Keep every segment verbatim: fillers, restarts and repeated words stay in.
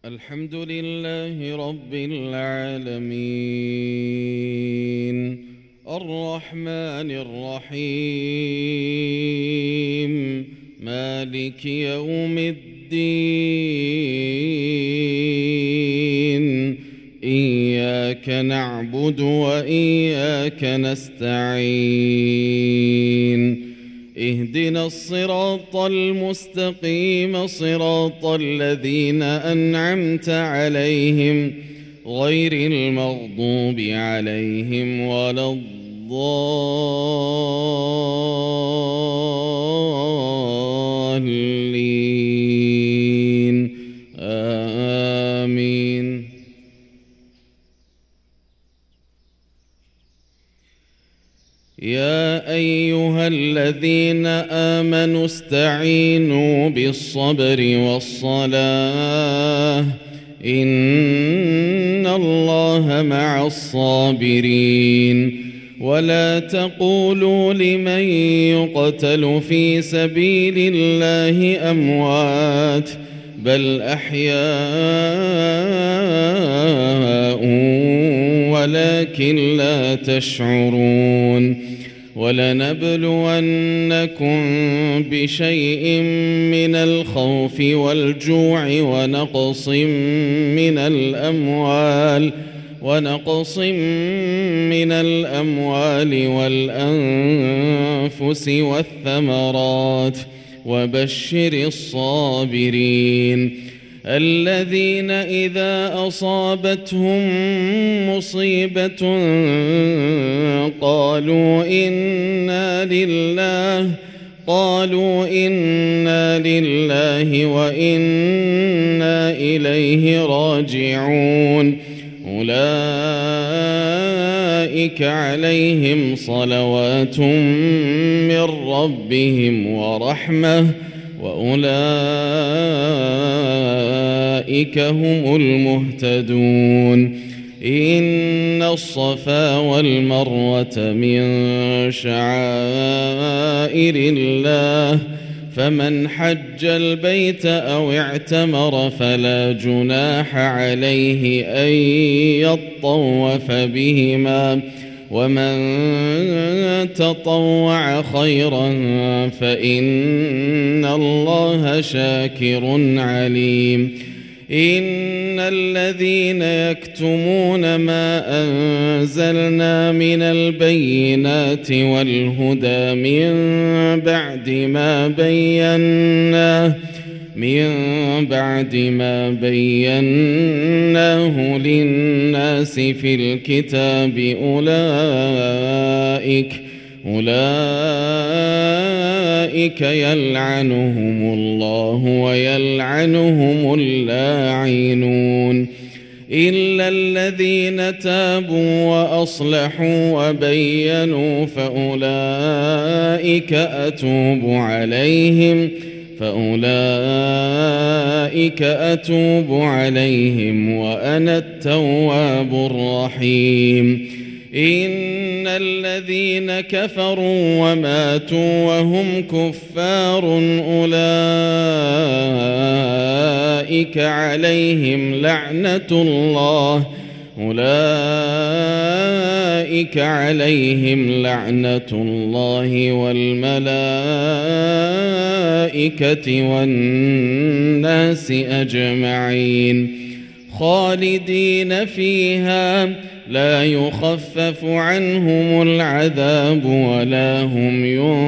الحمد لله رب العالمين الرحمن الرحيم مالك يوم الدين إياك نعبد وإياك نستعين اهدنا الصراط المستقيم صراط الذين أنعمت عليهم غير المغضوب عليهم ولا الضالين آمين. يا أيها الذين آمنوا استعينوا بالصبر والصلاة إن الله مع الصابرين ولا تقولوا لمن يقتل في سبيل الله أموات بل أحياء ولكن لا تشعرون ولنبلونكم بشيء من الخوف والجوع ونقص من الأموال ونقص من الأموال والأنفس والثمرات وبشر الصابرين الذين إذا أصابتهم مصيبة قالوا إنا لله قالوا إنا لله وإنا إليه راجعون أولئك عليهم صلوات من ربهم ورحمة وأولئك هم المهتدون إن الصفا والمروة من شعائر الله فمن حج البيت أو اعتمر فلا جناح عليه أن يطوف بهما ومن تطوع خيرا فإن الله شاكر عليم إن الذين يكتمون ما أنزلنا من البينات والهدى من بعد ما بيناه من بعد ما بيناه للناس في الكتاب أولئك أولئك يلعنهم الله ويلعنهم اللاعنون إلا الذين تابوا وأصلحوا وبينوا فأولئك أتوب عليهم فأولئك أتوب عليهم وأنا التواب الرحيم إن الذين كفروا وماتوا وهم كفار أولئك عليهم لعنة الله أولئك عليهم لعنة الله والملائكة والناس أجمعين خالدين فيها لا يخفف عنهم العذاب ولا هم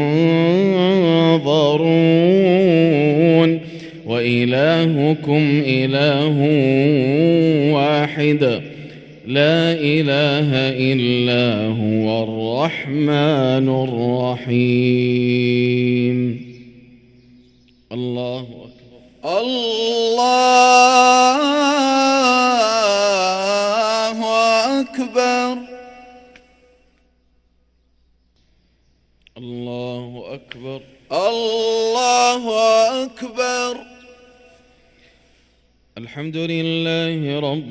ينظرون وإلهكم إله واحد لا إله إلا هو الرحمن الرحيم. الله أكبر الله أكبر الله أكبر الله أكبر. الحمد لله رب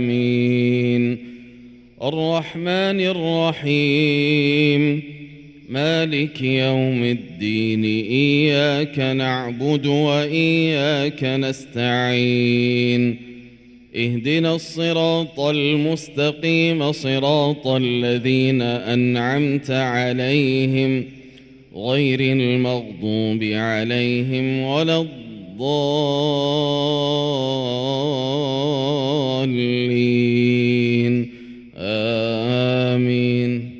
العالمين الرحمن الرحيم مالك يوم الدين إياك نعبد وإياك نستعين اهدنا الصراط المستقيم صراط الذين أنعمت عليهم غير المغضوب عليهم ولا الضالين آمين.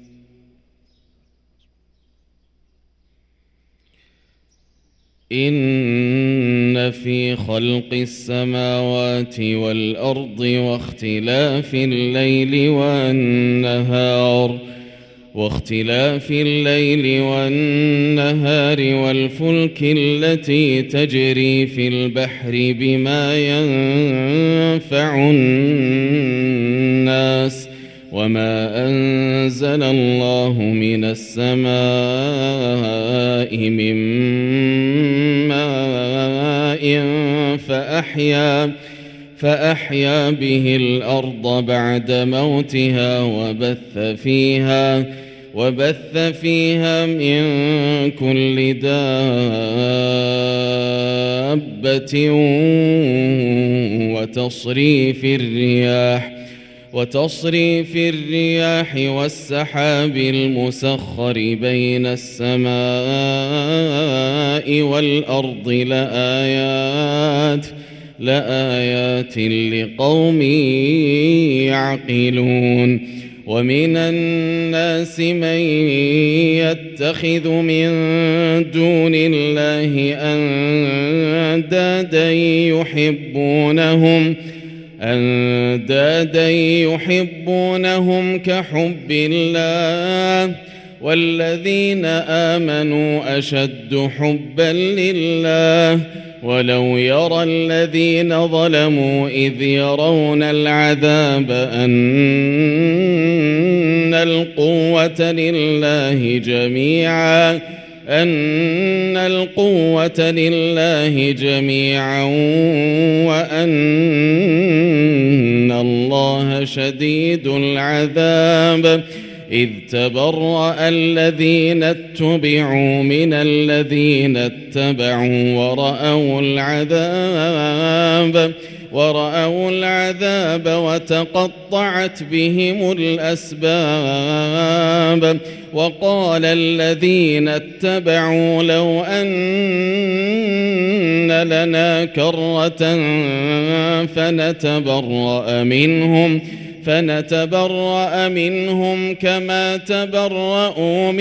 إن في خلق السماوات والأرض واختلاف الليل والنهار واختلاف الليل والنهار والفلك التي تجري في البحر بما ينفع الناس وما أنزل الله من السماء من ماء فأحيا فأحيا به الأرض بعد موتها وبث فيها وبث فيها من كل دابة وتصريف الرياح وتصريف الرياح والسحاب المسخر بين السماء والأرض لآيات لآيات لقوم يعقلون. ومن الناس من يتخذ من دون الله أندادا يحبونهم أندادا يحبونهم كحب الله والذين آمنوا أشد حبا لله ولو يرى الذين ظلموا إذ يرون العذاب أن القوة لله جميعا أن القوة لله جميعا وأن الله شديد العذاب إذ تبرأ الذين اتبعوا من الذين اتبعوا ورأوا العذاب ورأوا العذاب وتقطعت بهم الأسباب. وقال الذين اتبعوا لو أن لنا كرة فنتبرأ منهم فنتبرأ منهم كما تبرأوا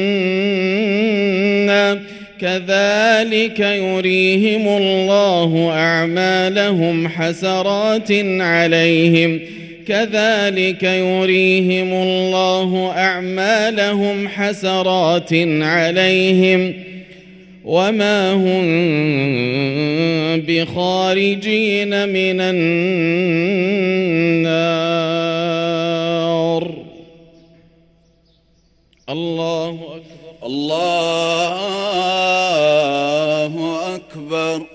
منا كذلك يريهم الله أعمالهم حسرات عليهم كذلك يريهم الله أعمالهم حسرات عليهم وما هم بخارجين من النار. الله أكبر. الله أكبر.